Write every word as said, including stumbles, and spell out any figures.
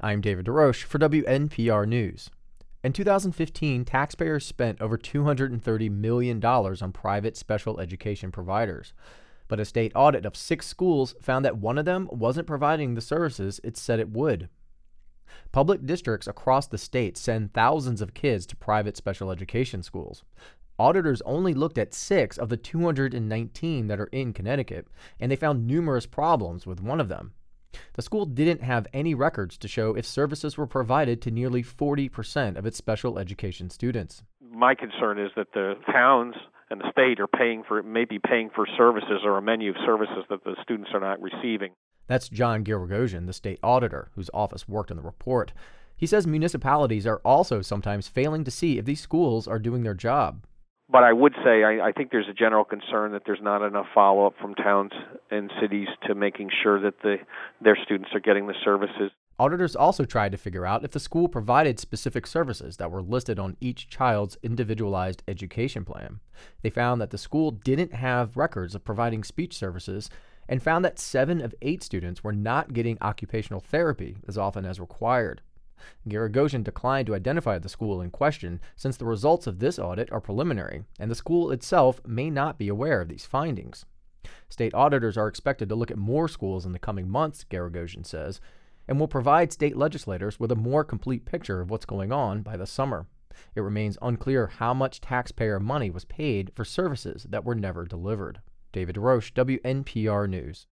I'm David DeRoche for W N P R News. In two thousand fifteen, taxpayers spent over two hundred thirty million dollars on private special education providers. But a state audit of six schools found that one of them wasn't providing the services it said it would. Public districts across the state send thousands of kids to private special education schools. Auditors only looked at six of the two hundred nineteen that are in Connecticut, and they found numerous problems with one of them. The school didn't have any records to show if services were provided to nearly forty percent of its special education students. My concern is that the towns and the state are paying for, maybe paying for services or a menu of services that the students are not receiving. That's John Giragosian, the state auditor, whose office worked on the report. He says municipalities are also sometimes failing to see if these schools are doing their job. But I would say I, I think there's a general concern that there's not enough follow-up from towns and cities to making sure that the, their students are getting the services. Auditors also tried to figure out if the school provided specific services that were listed on each child's individualized education plan. They found that the school didn't have records of providing speech services and found that seven of eight students were not getting occupational therapy as often as required. Giragosian declined to identify the school in question since the results of this audit are preliminary, and the school itself may not be aware of these findings. State auditors are expected to look at more schools in the coming months, Giragosian says, and will provide state legislators with a more complete picture of what's going on by the summer. It remains unclear how much taxpayer money was paid for services that were never delivered. David DeRoche, W N P R News.